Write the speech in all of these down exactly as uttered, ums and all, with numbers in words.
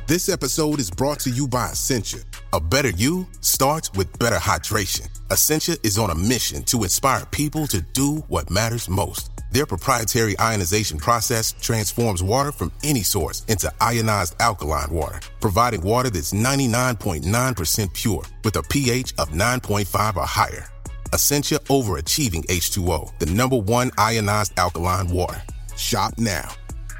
This episode is brought to you by Essentia. A better you starts with better hydration. Essentia is on a mission to inspire people to do what matters most. Their proprietary ionization process transforms water from any source into ionized alkaline water, providing water that's ninety-nine point nine percent pure with a pH of nine point five or higher. Essentia overachieving H two O, the number one ionized alkaline water. Shop now.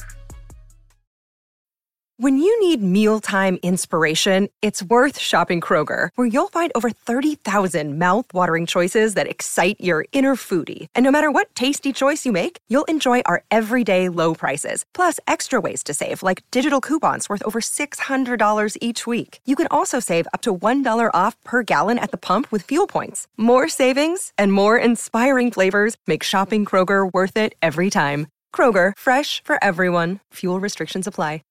When you need mealtime inspiration, it's worth shopping Kroger, where you'll find over thirty thousand mouth-watering choices that excite your inner foodie. And no matter what tasty choice you make, you'll enjoy our everyday low prices, plus extra ways to save, like digital coupons worth over six hundred dollars each week. You can also save up to one dollar off per gallon at the pump with fuel points. More savings and more inspiring flavors make shopping Kroger worth it every time. Kroger, fresh for everyone. Fuel restrictions apply.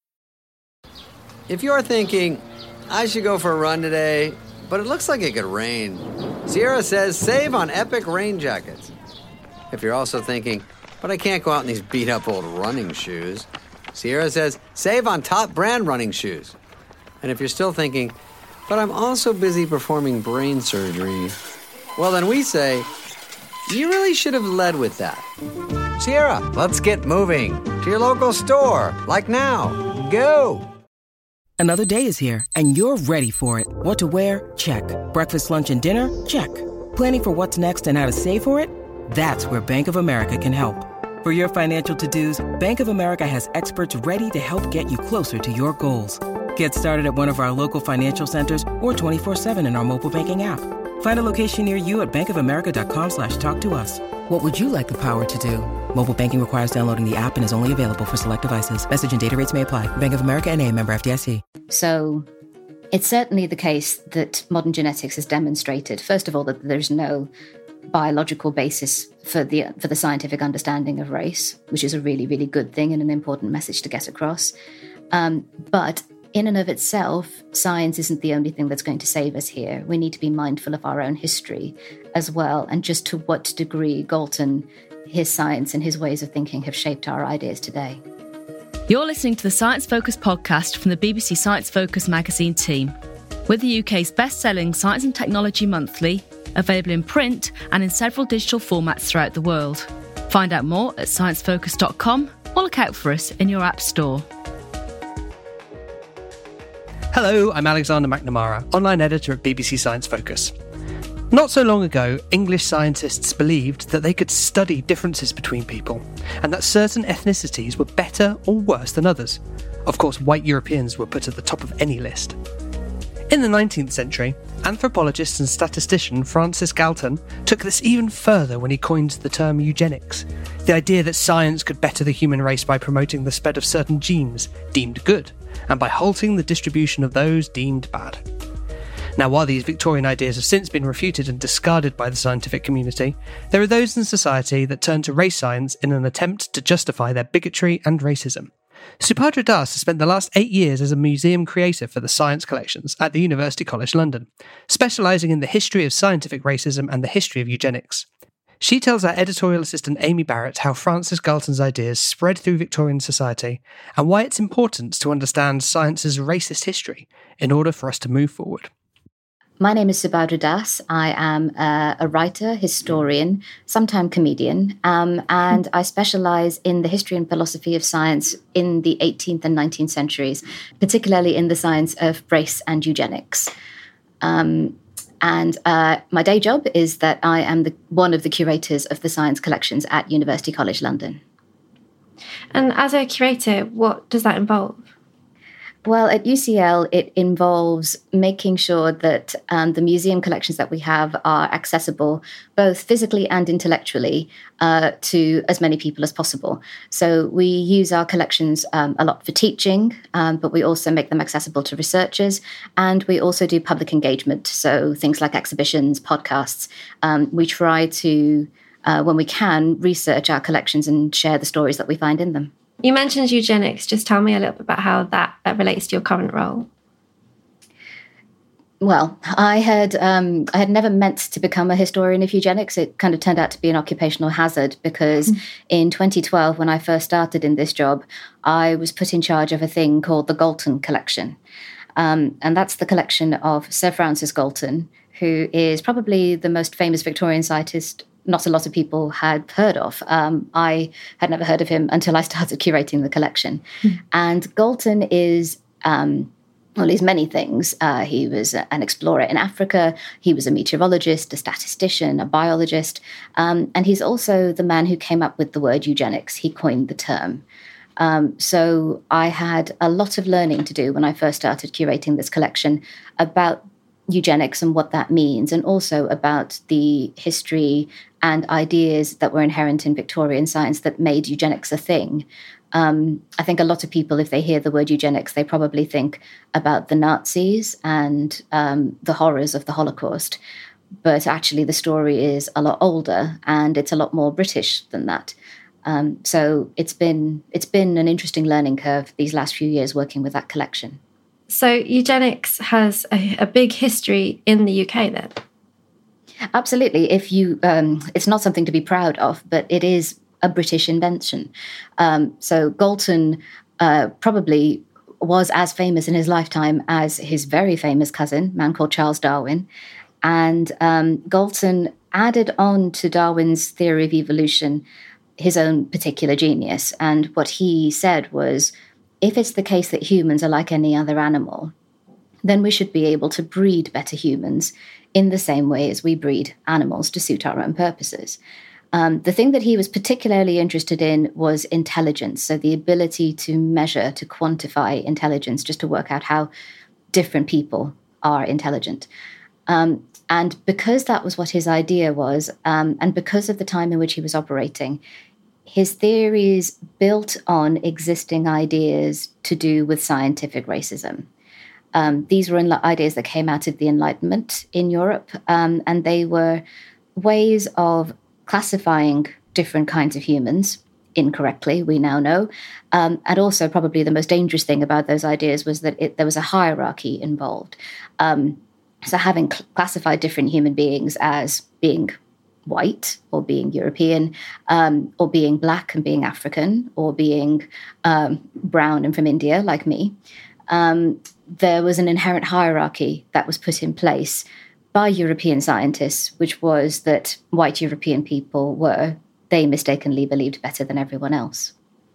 If you're thinking, I should go for a run today, but it looks like it could rain, Sierra says save on Epic rain jackets. If you're also thinking, but I can't go out in these beat-up old running shoes, Sierra says save on top brand running shoes. And if you're still thinking, but I'm also busy performing brain surgery, well then we say, you really should have led with that. Sierra, let's get moving to your local store, like now. Go! Another day is here, and you're ready for it. What to wear? Check. Breakfast, lunch, and dinner? Check. Planning for what's next and how to save for it? That's where Bank of America can help. For your financial to-dos, Bank of America has experts ready to help get you closer to your goals. Get started at one of our local financial centers or twenty-four seven in our mobile banking app. Find a location near you at bankofamerica.com slash talk to us. What would you like the power to do? Mobile banking requires downloading the app and is only available for select devices. Message and data rates may apply. Bank of America N A, member F D I C. So it's certainly the case that modern genetics has demonstrated, first of all, that there's no biological basis for the for the scientific understanding of race, which is a really, really good thing and an important message to get across. Um, but in and of itself, science isn't the only thing that's going to save us here. We need to be mindful of our own history as well, and just to what degree Galton, his science and his ways of thinking have shaped our ideas today. You're listening to the Science Focus podcast from the B B C Science Focus magazine team. We're the U K's best-selling Science and Technology Monthly, available in print and in several digital formats throughout the world. Find out more at science focus dot com or look out for us in your app store. Hello, I'm Alexander McNamara, online editor at B B C Science Focus. Not so long ago, English scientists believed that they could study differences between people, and that certain ethnicities were better or worse than others. Of course, white Europeans were put at the top of any list. In the nineteenth century, anthropologist and statistician Francis Galton took this even further when he coined the term eugenics, the idea that science could better the human race by promoting the spread of certain genes deemed good, and by halting the distribution of those deemed bad. Now, while these Victorian ideas have since been refuted and discarded by the scientific community, there are those in society that turn to race science in an attempt to justify their bigotry and racism. Subhadra Das has spent the last eight years as a museum creator for the science collections at the University College London, specialising in the history of scientific racism and the history of eugenics. She tells our editorial assistant Amy Barrett how Francis Galton's ideas spread through Victorian society and why it's important to understand science's racist history in order for us to move forward. My name is Subhadra Das. I am a, a writer, historian, sometime comedian, um, and I specialise in the history and philosophy of science in the eighteenth and nineteenth centuries, particularly in the science of race and eugenics. Um, and uh, my day job is that I am the, one of the curators of the science collections at University College London. And as a curator, what does that involve? Well, at U C L, it involves making sure that um, the museum collections that we have are accessible, both physically and intellectually, uh, to as many people as possible. So we use our collections um, a lot for teaching, um, but we also make them accessible to researchers, and we also do public engagement, so things like exhibitions, podcasts. Um, we try to, uh, when we can, research our collections and share the stories that we find in them. You mentioned eugenics. Just tell me a little bit about how that uh, relates to your current role. Well, I had um, I had never meant to become a historian of eugenics. It kind of turned out to be an occupational hazard because mm. in twenty twelve, when I first started in this job, I was put in charge of a thing called the Galton Collection. Um, and that's the collection of Sir Francis Galton, who is probably the most famous Victorian scientist not a lot of people had heard of. Um, I had never heard of him until I started curating the collection. Mm. And Galton is... Um, Well, he's many things. Uh, he was an explorer in Africa. He was a meteorologist, a statistician, a biologist. Um, and he's also the man who came up with the word eugenics. He coined the term. Um, so I had a lot of learning to do when I first started curating this collection about eugenics and what that means, and also about the history and ideas that were inherent in Victorian science that made eugenics a thing. Um, I think a lot of people, if they hear the word eugenics, they probably think about the Nazis and um, the horrors of the Holocaust. But actually, the story is a lot older and it's a lot more British than that. Um, so it's been it's been an interesting learning curve these last few years working with that collection. So eugenics has a, a big history in the U K then? Absolutely. If you, um, it's not something to be proud of, but it is a British invention. Um, so Galton uh, probably was as famous in his lifetime as his very famous cousin, a man called Charles Darwin. And um, Galton added on to Darwin's theory of evolution his own particular genius. And what he said was, if it's the case that humans are like any other animal, then we should be able to breed better humans in the same way as we breed animals to suit our own purposes. Um, the thing that he was particularly interested in was intelligence, so the ability to measure, to quantify intelligence, just to work out how different people are intelligent. Um, and because that was what his idea was, um, and because of the time in which he was operating, his theories built on existing ideas to do with scientific racism. Um, these were ideas that came out of the Enlightenment in Europe, um, and they were ways of classifying different kinds of humans incorrectly, we now know. Um, and also probably the most dangerous thing about those ideas was that it, there was a hierarchy involved. Um, so having cl- classified different human beings as being white or being European, um, or being black and being African, or being um, brown and from India, like me, um, there was an inherent hierarchy that was put in place by European scientists, which was that white European people were, they mistakenly believed, better than everyone else.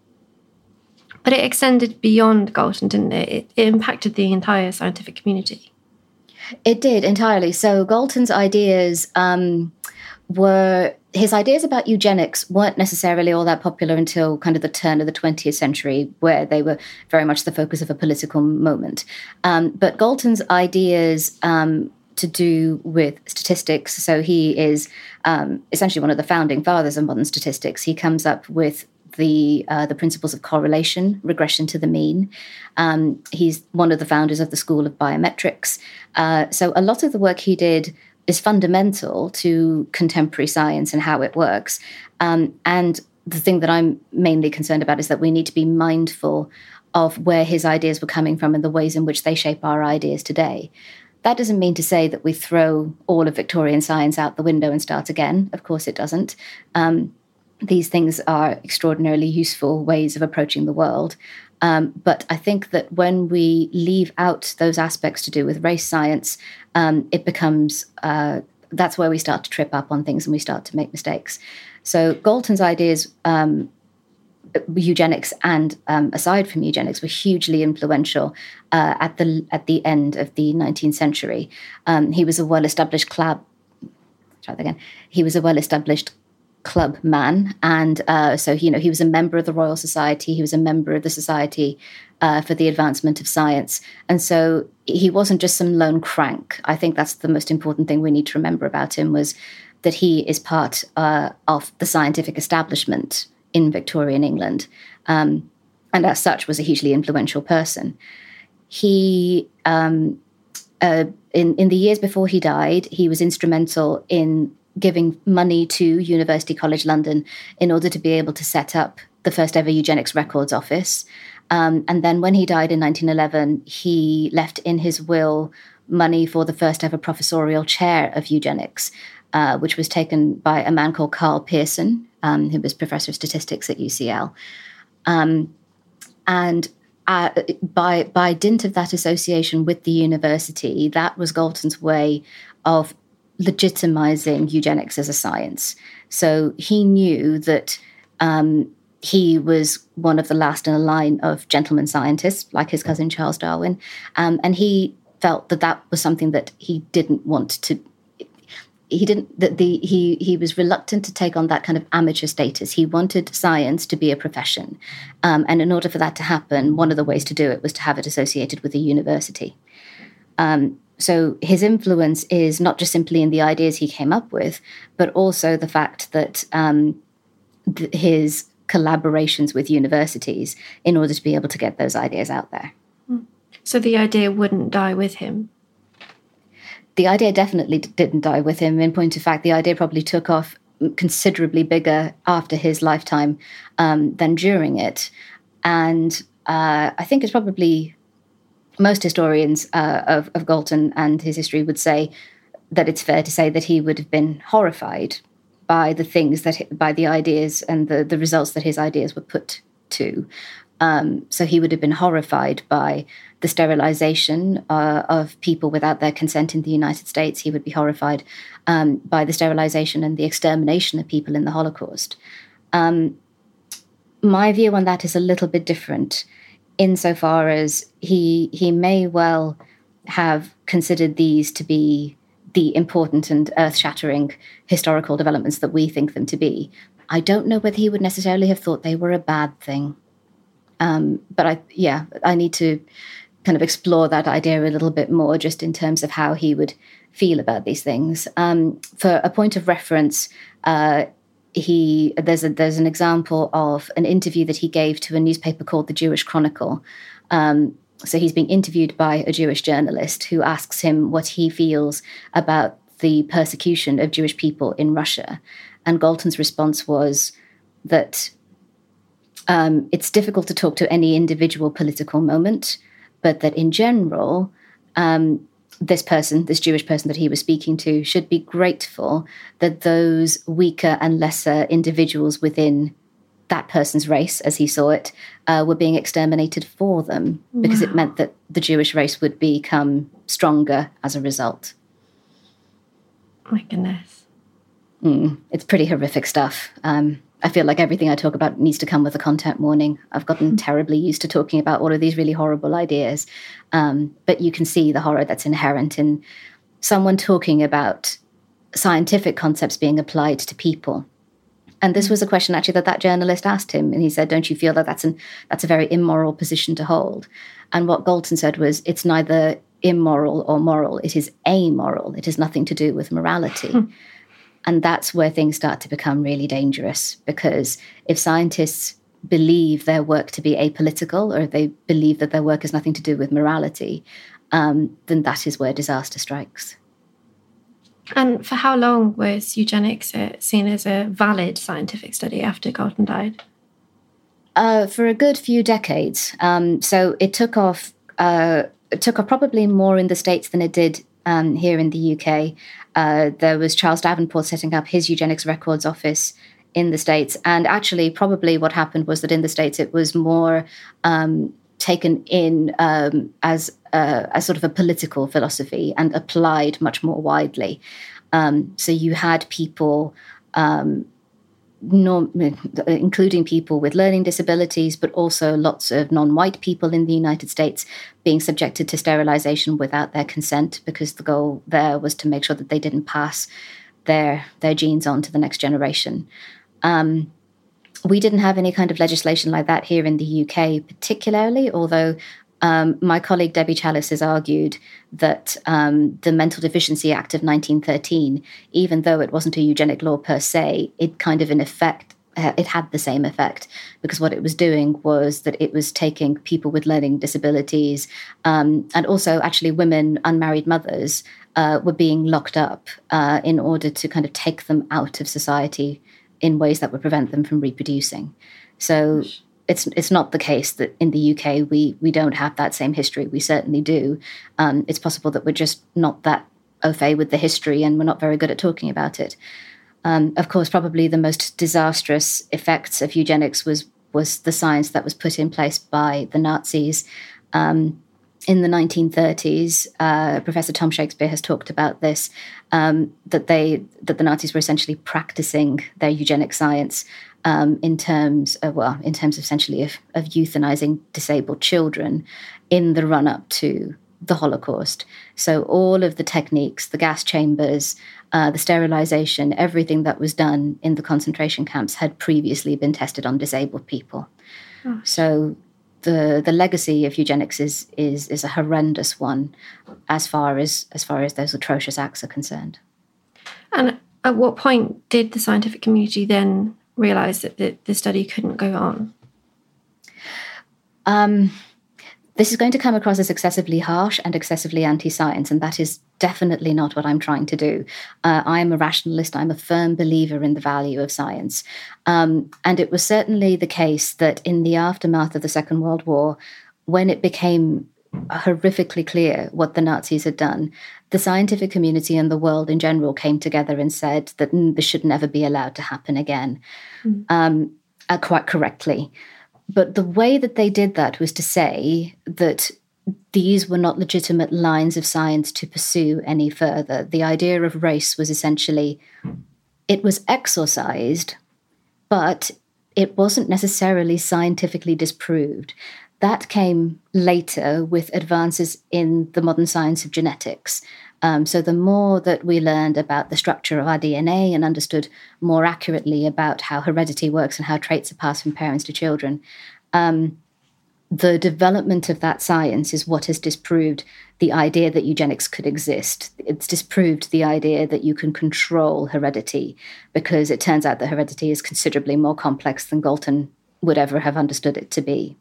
But it extended beyond Galton, didn't it? It, it impacted the entire scientific community. It did, entirely. So Galton's ideas um, were, his ideas about eugenics weren't necessarily all that popular until kind of the turn of the twentieth century, where they were very much the focus of a political moment. Um, but Galton's ideas um, to do with statistics. So he is um, essentially one of the founding fathers of modern statistics. He comes up with the uh, the principles of correlation, regression to the mean. Um, he's one of the founders of the School of Biometrics. Uh, so a lot of the work he did is fundamental to contemporary science and how it works. Um, and the thing that I'm mainly concerned about is that we need to be mindful of where his ideas were coming from and the ways in which they shape our ideas today. That doesn't mean to say that we throw all of Victorian science out the window and start again. Of course it doesn't. Um, these things are extraordinarily useful ways of approaching the world. Um, but I think that when we leave out those aspects to do with race science, um, it becomes, uh, that's where we start to trip up on things and we start to make mistakes. So Galton's ideas, um, eugenics and um, aside from eugenics, were hugely influential uh, at the at the end of the nineteenth century. Um, he was a well-established club. Try that again. He was a well-established club man, and uh, so you know he was a member of the Royal Society. He was a member of the Society uh, for the Advancement of Science, and so he wasn't just some lone crank. I think that's the most important thing we need to remember about him, was that he is part uh, of the scientific establishment in Victorian England, um, and as such was a hugely influential person. He, um, uh, in, in the years before he died, he was instrumental in giving money to University College London in order to be able to set up the first ever eugenics records office. Um, and then when he died in nineteen eleven, he left in his will money for the first ever professorial chair of eugenics, uh, which was taken by a man called Carl Pearson, um, who was professor of statistics at U C L. Um, and uh, by by dint of that association with the university, that was Galton's way of legitimizing eugenics as a science. So he knew that um, he was one of the last in a line of gentleman scientists, like his cousin Charles Darwin, um, and he felt that that was something that he didn't want to. He didn't. That the he he was reluctant to take on that kind of amateur status. He wanted science to be a profession, um, and in order for that to happen, one of the ways to do it was to have it associated with a university. Um, so his influence is not just simply in the ideas he came up with, but also the fact that um, th- his collaborations with universities in order to be able to get those ideas out there. So the idea wouldn't die with him? The idea definitely d- didn't die with him. In point of fact, the idea probably took off considerably bigger after his lifetime um, than during it. And uh, I think it's probably most historians uh, of, of Galton and his history would say that it's fair to say that he would have been horrified by the things that, by the ideas and the, the results that his ideas were put to. Um, so he would have been horrified by the sterilization uh, of people without their consent in the United States. He would be horrified um, by the sterilization and the extermination of people in the Holocaust. Um, my view on that is a little bit different, insofar as he he may well have considered these to be the important and earth-shattering historical developments that we think them to be. I don't know whether he would necessarily have thought they were a bad thing. Um, but I, yeah, I need to kind of explore that idea a little bit more, just in terms of how he would feel about these things. Um, for a point of reference, uh, he there's a, there's an example of an interview that he gave to a newspaper called the Jewish Chronicle. Um, so he's being interviewed by a Jewish journalist who asks him what he feels about the persecution of Jewish people in Russia, and Galton's response was that Um, it's difficult to talk to any individual political moment, but that in general, um, this person, this Jewish person that he was speaking to, should be grateful that those weaker and lesser individuals within that person's race, as he saw it, uh, were being exterminated for them, because wow. it meant that the Jewish race would become stronger as a result. My goodness. Mm, it's pretty horrific stuff. Um, I feel like everything I talk about needs to come with a content warning. I've gotten terribly used to talking about all of these really horrible ideas. Um, but you can see the horror that's inherent in someone talking about scientific concepts being applied to people. And this was a question actually that that journalist asked him. And he said, don't you feel that that's, an, that's a very immoral position to hold? And what Galton said was, it's neither immoral or moral. It is amoral. It has nothing to do with morality. And that's where things start to become really dangerous, because if scientists believe their work to be apolitical, or if they believe that their work has nothing to do with morality, um, then that is where disaster strikes. And for how long was eugenics uh, seen as a valid scientific study after Galton died? Uh, for a good few decades. Um, so it took off, uh, it took off probably more in the States than it did um, here in the U K. Uh, there was Charles Davenport setting up his eugenics records office in the States. And actually, probably what happened was that in the States, it was more um, taken in um, as, a, as sort of a political philosophy and applied much more widely. Um, so you had people, um, norm- including people with learning disabilities, but also lots of non-white people in the United States being subjected to sterilization without their consent, because the goal there was to make sure that they didn't pass their their genes on to the next generation. Um, we didn't have any kind of legislation like that here in the U K particularly, although um, my colleague Debbie Chalice has argued that um, the Mental Deficiency Act of nineteen thirteen, even though it wasn't a eugenic law per se, it kind of in effect, uh, it had the same effect, because what it was doing was that it was taking people with learning disabilities um, and also actually women, unmarried mothers, uh, were being locked up uh, in order to kind of take them out of society in ways that would prevent them from reproducing. So it's it's not the case that in the U K we we don't have that same history. We certainly do. Um, it's possible that we're just not that au fait with the history and we're not very good at talking about it. Um, of course, probably the most disastrous effects of eugenics was was the science that was put in place by the Nazis. Um, in the nineteen thirties, uh, Professor Tom Shakespeare has talked about this, um, that they that the Nazis were essentially practicing their eugenic science um, in terms of, well, in terms essentially of, of euthanizing disabled children in the run-up to the Holocaust. So all of the techniques, the gas chambers, uh, the sterilization, everything that was done in the concentration camps had previously been tested on disabled people. Oh. So the the legacy of eugenics is is is a horrendous one as far as as far as those atrocious acts are concerned. And at what point did the scientific community then realize that the, the study couldn't go on? Um. This is going to come across as excessively harsh and excessively anti-science, and that is definitely not what I'm trying to do. Uh, I'm a rationalist. I'm a firm believer in the value of science. Um, and it was certainly the case that in the aftermath of the Second World War, when it became horrifically clear what the Nazis had done, the scientific community and the world in general came together and said that mm, this should never be allowed to happen again, mm. um, uh, quite correctly. But the way that they did that was to say that these were not legitimate lines of science to pursue any further. The idea of race was essentially, it was exorcised, but it wasn't necessarily scientifically disproved. That came later with advances in the modern science of genetics. Um, so the more that we learned about the structure of our D N A and understood more accurately about how heredity works and how traits are passed from parents to children, um, the development of that science is what has disproved the idea that eugenics could exist. It's disproved the idea that you can control heredity, because it turns out that heredity is considerably more complex than Galton would ever have understood it to be.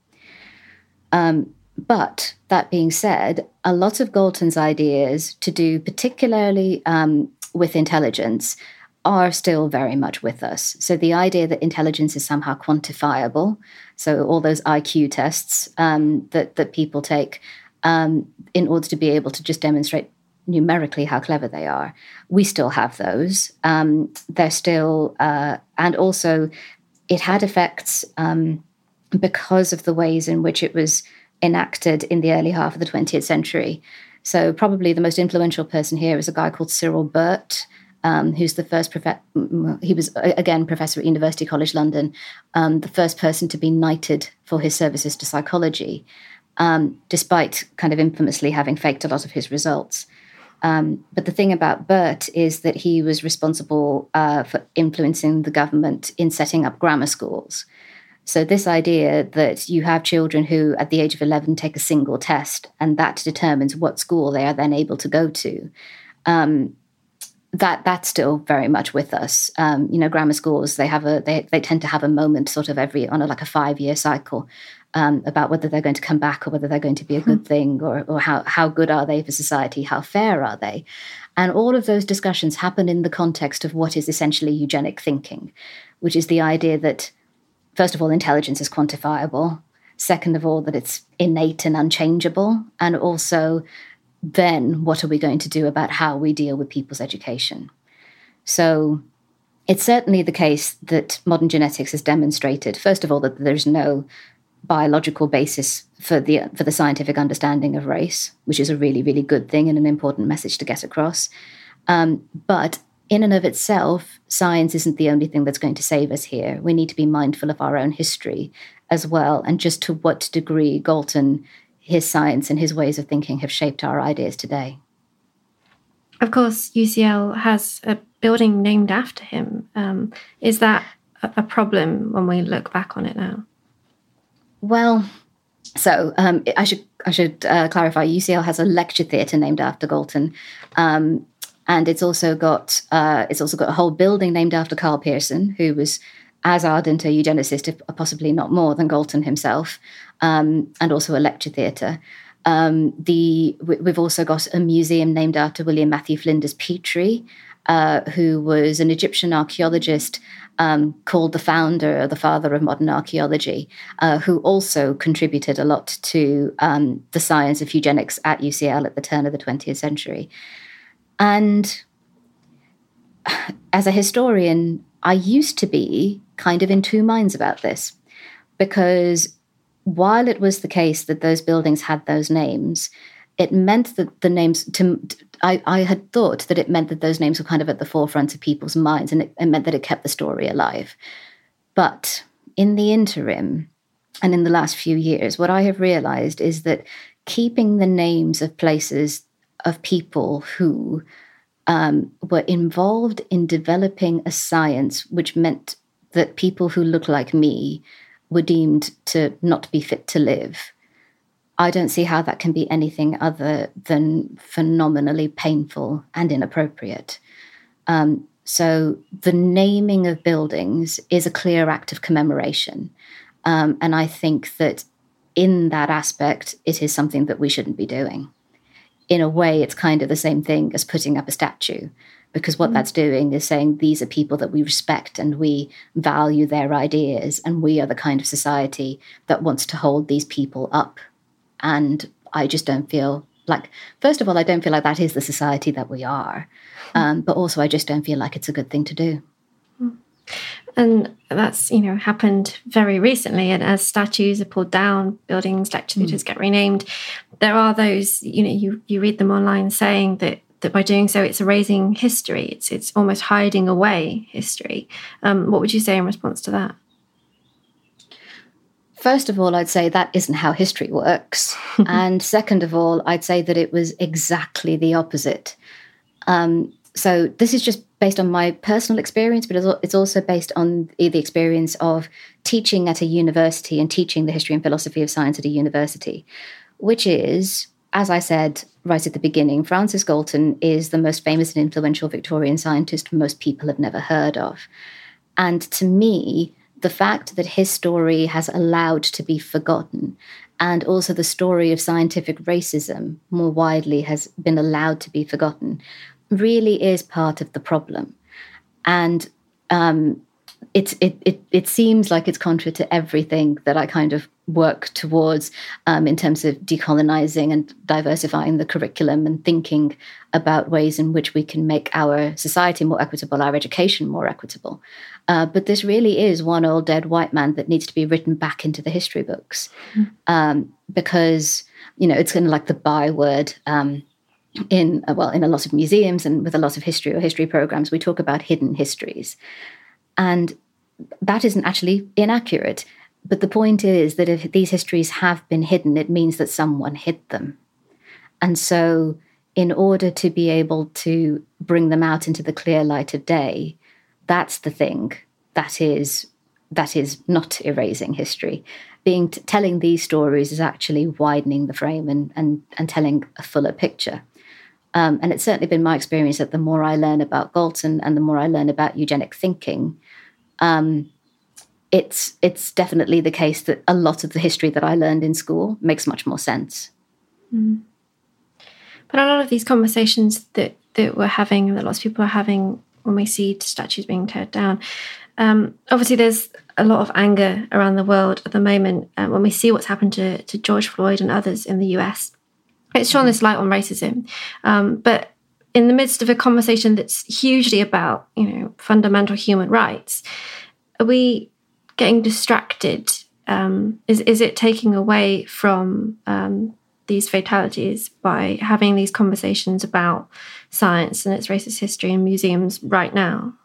Um, But that being said, a lot of Galton's ideas to do particularly um, with intelligence are still very much with us. So the idea that intelligence is somehow quantifiable, so all those I Q tests um, that, that people take um, in order to be able to just demonstrate numerically how clever they are, we still have those. Um, they're still, uh, and also it had effects um, because of the ways in which it was enacted in the early half of the twentieth century. So probably the most influential person here is a guy called Cyril Burt, um, who's the first, prof- he was, again, professor at University College London, um, the first person to be knighted for his services to psychology, um, despite kind of infamously having faked a lot of his results. Um, but the thing about Burt is that he was responsible uh, for influencing the government in setting up grammar schools. So this idea that you have children who, at the age of eleven, take a single test, and that determines what school they are then able to go to, um, that that's still very much with us. Um, you know, grammar schools, they have a they they tend to have a moment sort of every on a, like a five year cycle um, about whether they're going to come back or whether they're going to be a good thing, or or how how good are they for society, how fair are they, and all of those discussions happen in the context of what is essentially eugenic thinking, which is the idea that, first of all, intelligence is quantifiable. Second of all, that it's innate and unchangeable. And also, then what are we going to do about how we deal with people's education? So it's certainly the case that modern genetics has demonstrated, first of all, that there's no biological basis for the for the scientific understanding of race, which is a really, really good thing and an important message to get across. Um, but in and of itself, science isn't the only thing that's going to save us here. We need to be mindful of our own history as well, and just to what degree Galton, his science and his ways of thinking have shaped our ideas today. Of course, U C L has a building named after him. Um, is that a problem when we look back on it now? Well, so um, I should I should uh, clarify. U C L has a lecture theatre named after Galton. Um, And it's also got uh, it's also got a whole building named after Karl Pearson, who was as ardent a eugenicist, if possibly not more, than Galton himself, um, and also a lecture theatre. Um, the we've also got a museum named after William Matthew Flinders Petrie, uh, who was an Egyptian archaeologist um, called the founder or the father of modern archaeology, uh, who also contributed a lot to um, the science of eugenics at U C L at the turn of the twentieth century. And as a historian, I used to be kind of in two minds about this, because while it was the case that those buildings had those names, it meant that the names, to, I, I had thought that it meant that those names were kind of at the forefront of people's minds, and it, it meant that it kept the story alive. But in the interim, and in the last few years, what I have realized is that keeping the names of places, of people who um, were involved in developing a science which meant that people who look like me were deemed to not be fit to live, I don't see how that can be anything other than phenomenally painful and inappropriate. Um, so the naming of buildings is a clear act of commemoration. Um, and I think that in that aspect, it is something that we shouldn't be doing. In a way, it's kind of the same thing as putting up a statue, because what mm. that's doing is saying these are people that we respect and we value their ideas, and we are the kind of society that wants to hold these people up. And I just don't feel like, first of all, I don't feel like that is the society that we are. Um, but also, I just don't feel like it's a good thing to do. And that's, you know, happened very recently. And as statues are pulled down, buildings, lecture theatres mm. get renamed, there are those, you know, you, you read them online saying that that by doing so, it's erasing history. It's it's almost hiding away history. Um, what would you say in response to that? First of all, I'd say that isn't how history works. And second of all, I'd say that it was exactly the opposite. Um, so this is just based on my personal experience, but it's also based on the experience of teaching at a university and teaching the history and philosophy of science at a university, which is, as I said right at the beginning, Francis Galton is the most famous and influential Victorian scientist most people have never heard of. And to me, the fact that his story has allowed to be forgotten, and also the story of scientific racism more widely has been allowed to be forgotten, really is part of the problem. And um, it's, it, it, it seems like it's contrary to everything that I kind of work towards um, in terms of decolonizing and diversifying the curriculum and thinking about ways in which we can make our society more equitable, our education more equitable. Uh, but this really is one old dead white man that needs to be written back into the history books. Mm. Um, because, you know, it's kind of like the byword um, in, uh, well, in a lot of museums and with a lot of history or history programs, we talk about hidden histories. And that isn't actually inaccurate. But the point is that if these histories have been hidden, it means that someone hid them. And so in order to be able to bring them out into the clear light of day, that's the thing that is that is not erasing history. Being t- telling these stories is actually widening the frame and and, and telling a fuller picture. Um, and it's certainly been my experience that the more I learn about Galton and the more I learn about eugenic thinking, um, it's it's definitely the case that a lot of the history that I learned in school makes much more sense. Mm. But a lot of these conversations that, that we're having and that lots of people are having when we see statues being torn down, um, obviously there's a lot of anger around the world at the moment uh, when we see what's happened to, to George Floyd and others in the U S. It's shone this light on racism. Um, but in the midst of a conversation that's hugely about, you know, fundamental human rights, are we getting distracted? Um, is is it taking away from um, these fatalities by having these conversations about science and its racist history in museums right now?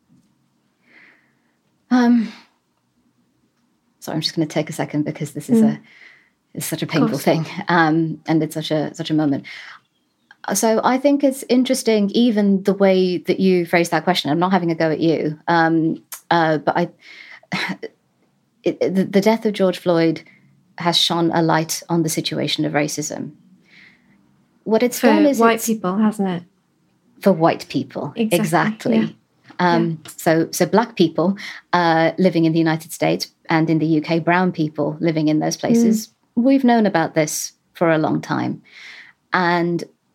Um, so I'm just going to take a second because this is mm. a it's such a painful thing, um, and it's such a such a moment. So I think it's interesting, even the way that you phrased that question. I'm not having a go at you, um, uh, but I. It, the, the death of George Floyd has shone a light on the situation of racism. What it's for done is white people, hasn't it? For white people, exactly. exactly. Yeah. Um, yeah. So, so black people uh, living in the United States and in the U K, brown people living in those places. Mm. We've known about this for a long time, and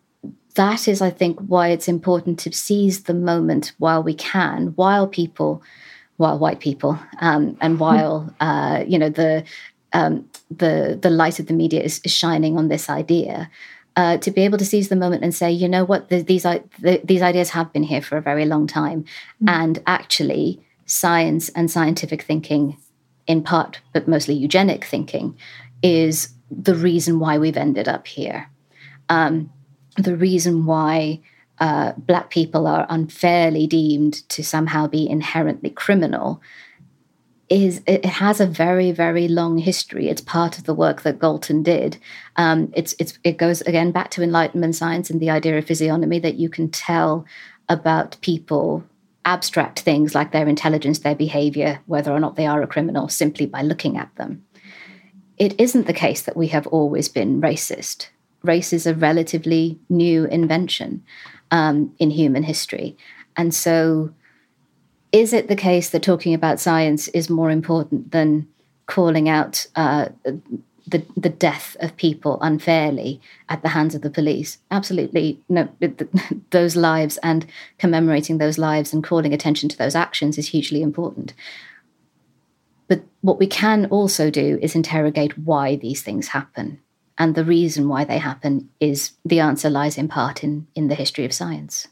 that is, I think, why it's important to seize the moment while we can, while people, while white people, um, and while uh, you know the um, the the light of the media is, is shining on this idea. Uh, to be able to seize the moment and say, you know what, the, these the, these ideas have been here for a very long time, mm-hmm. and actually, science and scientific thinking, in part, but mostly eugenic thinking, is the reason why we've ended up here. Um, the reason why uh, Black people are unfairly deemed to somehow be inherently criminal is it has a very, very long history. It's part of the work that Galton did. Um, it's it's it goes again back to Enlightenment science and the idea of physiognomy, that you can tell about people abstract things like their intelligence, their behavior, whether or not they are a criminal, simply by looking at them. It isn't the case that we have always been racist. Race is a relatively new invention um, in human history. And so is it the case that talking about science is more important than calling out uh, the, the death of people unfairly at the hands of the police? Absolutely no. Those lives and commemorating those lives and calling attention to those actions is hugely important. But what we can also do is interrogate why these things happen. And the reason why they happen is the answer lies in part in, in the history of science.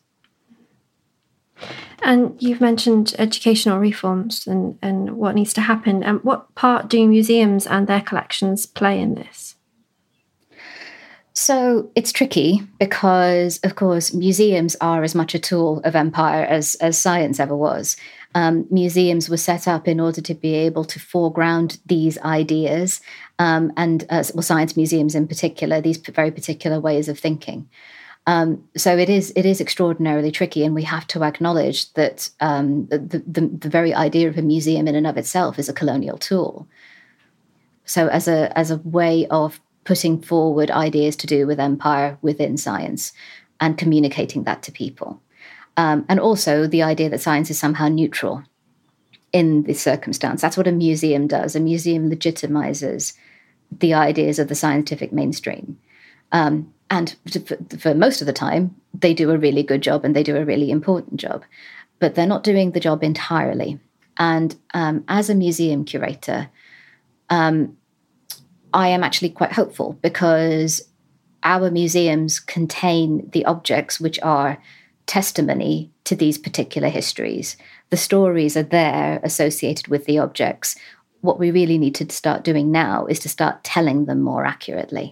And you've mentioned educational reforms and, and what needs to happen. And what part do museums and their collections play in this? So it's tricky because, of course, museums are as much a tool of empire as, as science ever was. Um, museums were set up in order to be able to foreground these ideas um, and, uh, well, science museums in particular, these very particular ways of thinking. Um, so it is it is extraordinarily tricky, and we have to acknowledge that um, the, the, the very idea of a museum in and of itself is a colonial tool. So as a as a way of putting forward ideas to do with empire within science and communicating that to people. Um, and also the idea that science is somehow neutral in this circumstance. That's what a museum does. A museum legitimizes the ideas of the scientific mainstream. Um, And for most of the time, they do a really good job and they do a really important job. But they're not doing the job entirely. And um, as a museum curator, um, I am actually quite hopeful because our museums contain the objects which are testimony to these particular histories. The stories are there associated with the objects. What we really need to start doing now is to start telling them more accurately.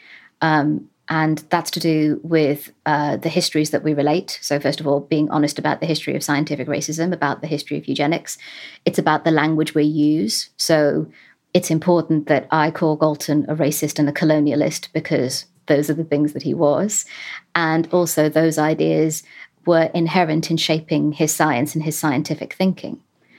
Um, And that's to do with uh, the histories that we relate. So first of all, being honest about the history of scientific racism, about the history of eugenics. It's about the language we use. So it's important that I call Galton a racist and a colonialist because those are the things that he was. And also those ideas were inherent in shaping his science and his scientific thinking.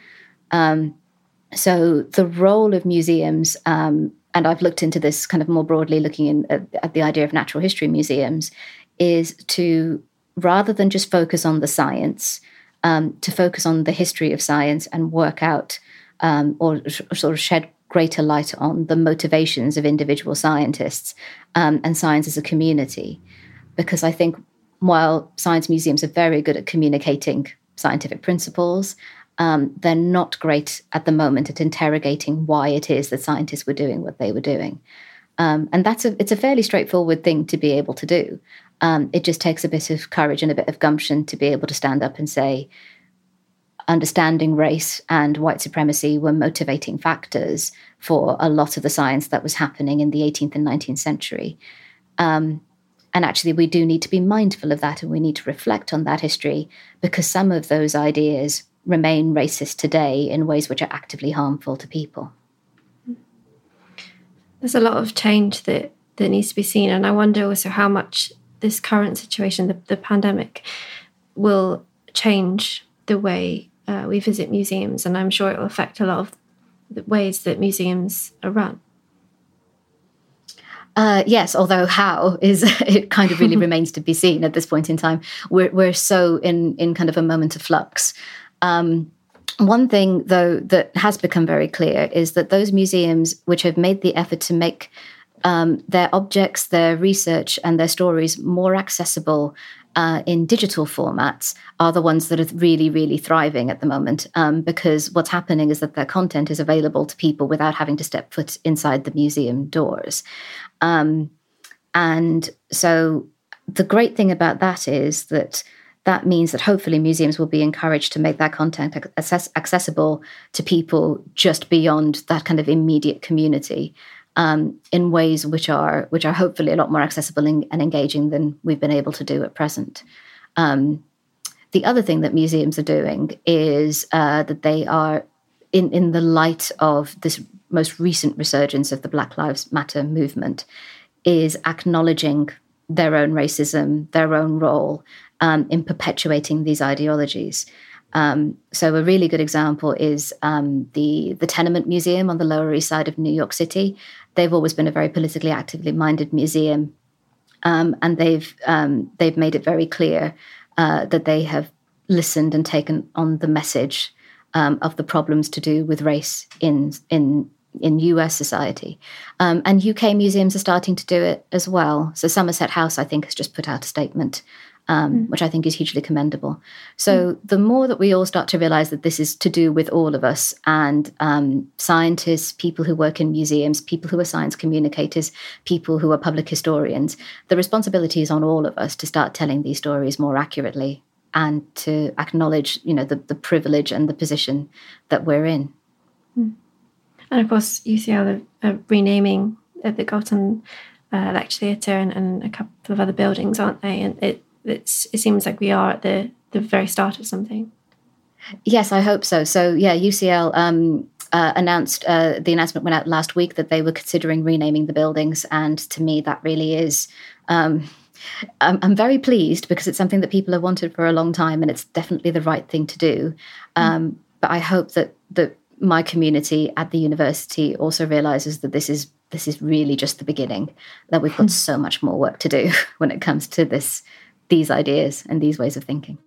Um, so the role of museums, um, and I've looked into this kind of more broadly, looking in, at, at the idea of natural history museums, is to, rather than just focus on the science, um, to focus on the history of science and work out um, or sh- sort of shed greater light on the motivations of individual scientists um, and science as a community. Because I think while science museums are very good at communicating scientific principles, Um, they're not great at the moment at interrogating why it is that scientists were doing what they were doing. Um, and that's a, it's a fairly straightforward thing to be able to do. Um, it just takes a bit of courage and a bit of gumption to be able to stand up and say, understanding race and white supremacy were motivating factors for a lot of the science that was happening in the eighteenth and nineteenth century. Um, and actually, we do need to be mindful of that, and we need to reflect on that history, because some of those ideas remain racist today in ways which are actively harmful to people. There's a lot of change that, that needs to be seen. And I wonder also how much this current situation, the, the pandemic, will change the way uh, we visit museums. And I'm sure it will affect a lot of the ways that museums are run. Uh, yes, although how is it kind of really remains to be seen at this point in time. We're we're so in in kind of a moment of flux. Um, one thing, though, that has become very clear is that those museums which have made the effort to make um, their objects, their research, and their stories more accessible uh, in digital formats are the ones that are really, really thriving at the moment, um, because what's happening is that their content is available to people without having to step foot inside the museum doors. Um, and so the great thing about that is that that means that hopefully museums will be encouraged to make that content access- accessible to people just beyond that kind of immediate community, um, in ways which are which are hopefully a lot more accessible and, and engaging than we've been able to do at present. Um, the other thing that museums are doing is uh, that they are, in, in the light of this most recent resurgence of the Black Lives Matter movement, is acknowledging their own racism, their own role um, in perpetuating these ideologies. Um, so a really good example is um, the, the Tenement Museum on the Lower East Side of New York City. They've always been a very politically actively minded museum, um, and they've um, they've made it very clear uh, that they have listened and taken on the message um, of the problems to do with race in in in U S society. Um, and U K museums are starting to do it as well. So Somerset House, I think, has just put out a statement, um, mm. which I think is hugely commendable. So mm. the more that we all start to realise that this is to do with all of us, and um, scientists, people who work in museums, people who are science communicators, people who are public historians, the responsibility is on all of us to start telling these stories more accurately and to acknowledge, you know, the, the privilege and the position that we're in. Mm. And of course, U C L are, are renaming uh, the Galton uh, Lecture Theatre and, and a couple of other buildings, aren't they? And it it's, it seems like we are at the, the very start of something. Yes, I hope so. So, yeah, U C L um, uh, announced, uh, the announcement went out last week that they were considering renaming the buildings. And to me, that really is... Um, I'm, I'm very pleased because it's something that people have wanted for a long time, and it's definitely the right thing to do. Um, mm. But I hope that that my community at the university also realizes that this is this is really just the beginning, that we've got so much more work to do when it comes to this, these ideas and these ways of thinking.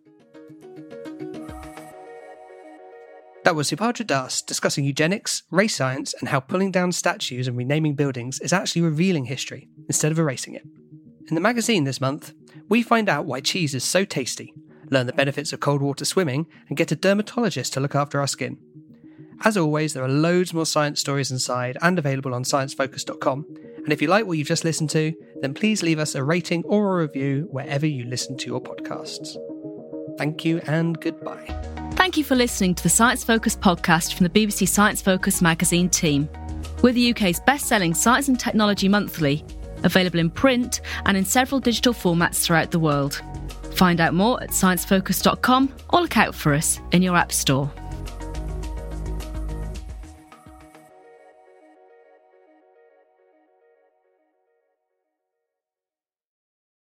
That was Subhadra Das discussing eugenics, race science, and how pulling down statues and renaming buildings is actually revealing history instead of erasing it. In the magazine this month, we find out why cheese is so tasty, learn the benefits of cold water swimming, and get a dermatologist to look after our skin. As always, there are loads more science stories inside and available on science focus dot com. And if you like what you've just listened to, then please leave us a rating or a review wherever you listen to your podcasts. Thank you and goodbye. Thank you for listening to the Science Focus podcast from the B B C Science Focus magazine team. We're the U K's best-selling Science and Technology Monthly, available in print and in several digital formats throughout the world. Find out more at science focus dot com or look out for us in your app store.